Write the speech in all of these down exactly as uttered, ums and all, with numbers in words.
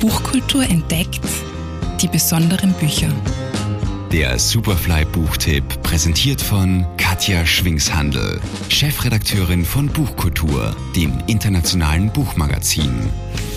Buchkultur entdeckt die besonderen Bücher. Der Superfly-Buchtipp, präsentiert von Katja Schwingshandl, Chefredakteurin von Buchkultur, dem internationalen Buchmagazin.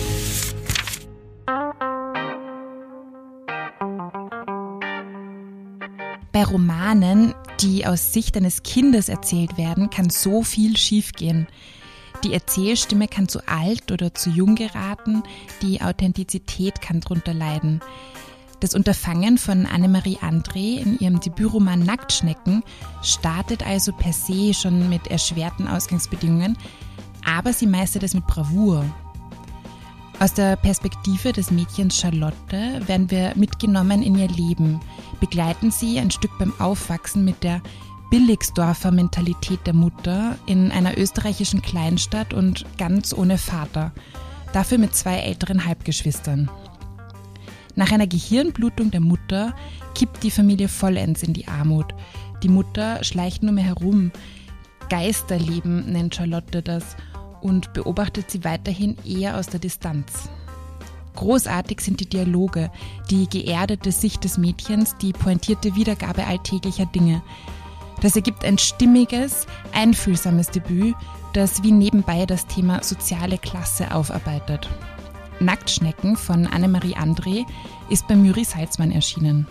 Bei Romanen, die aus Sicht eines Kindes erzählt werden, kann so viel schiefgehen. Die Erzählstimme kann zu alt oder zu jung geraten, die Authentizität kann darunter leiden. Das Unterfangen von Annemarie André in ihrem Debütroman Nacktschnecken startet also per se schon mit erschwerten Ausgangsbedingungen, aber sie meistert es mit Bravour. Aus der Perspektive des Mädchens Charlotte werden wir mitgenommen in ihr Leben, begleiten sie ein Stück beim Aufwachsen mit der Billigsdorfer Mentalität der Mutter in einer österreichischen Kleinstadt und ganz ohne Vater, dafür mit zwei älteren Halbgeschwistern. Nach einer Gehirnblutung der Mutter kippt die Familie vollends in die Armut. Die Mutter schleicht nur mehr herum. Geisterleben nennt Charlotte das und beobachtet sie weiterhin eher aus der Distanz. Großartig sind die Dialoge, die geerdete Sicht des Mädchens, die pointierte Wiedergabe alltäglicher Dinge. Das ergibt ein stimmiges, einfühlsames Debüt, das wie nebenbei das Thema soziale Klasse aufarbeitet. Nacktschnecken von Annemarie André ist bei Müri Salzmann erschienen.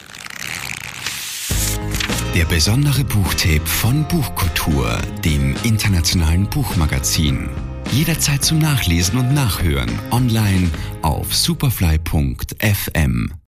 Der besondere Buchtipp von Buchkultur, dem internationalen Buchmagazin. Jederzeit zum Nachlesen und Nachhören online auf superfly punkt f m.